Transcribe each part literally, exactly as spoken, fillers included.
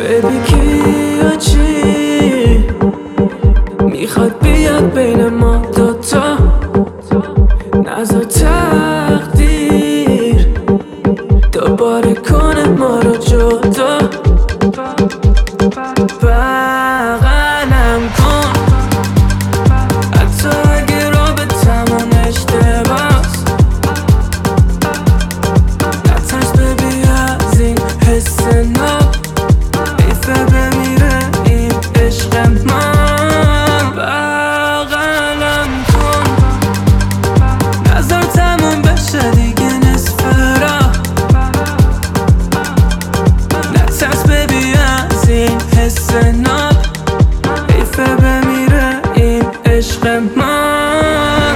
بیبی کیا چی میخواد بیاد بین ما دوتا، نذار تقدیر دوباره کنه ما رو جدا. بغلم کن حتی اگه رابطمون اشتباس، نترس ببی از این حس ناب، ایفه بمیره این عشق من. بغلم کن نظر تموم بشه دیگه نصف راه، نترس ببی از این حس ناب، ایفه بمیره این عشق من.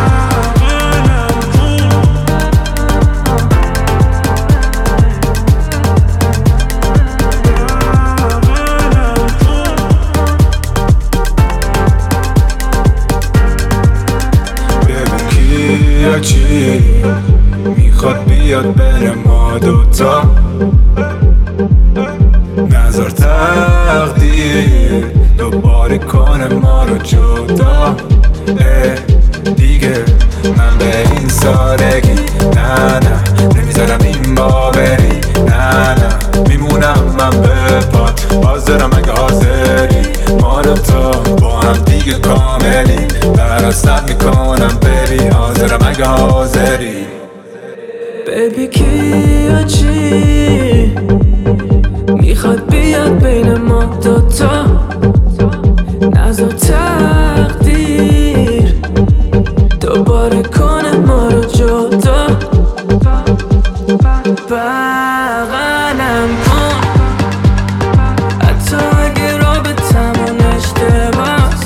یا چی میخواد بیاد بین ما دوتا، نظر تقدیر دوباره کنه ما رو جدا. دیگه من به این سادگی نه نه نمیذارم این باوری، نه نه میمونم من به پات، حاضرم اگه حاضری ما دوتا با هم دیگه کاملی، براست میکنم بری حاضرم اگه حاضری. بیبی کیا چی میخواد بیاد بین ما دوتا، نذار تقدیر دوباره کنه ما رو جدا. بغلم کن حتی اگه رابطمون اشتباس،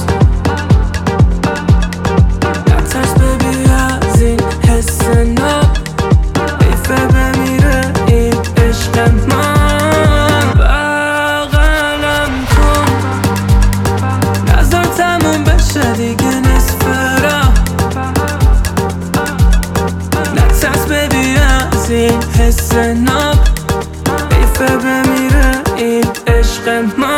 نترس ببی از این حس ناب، ایفه بمیره این عشق من. بغلم کن نظر تموم بشه دیگه نصف راه، نترس ببی از این حس ناب، ایفه بمیره این عشق من.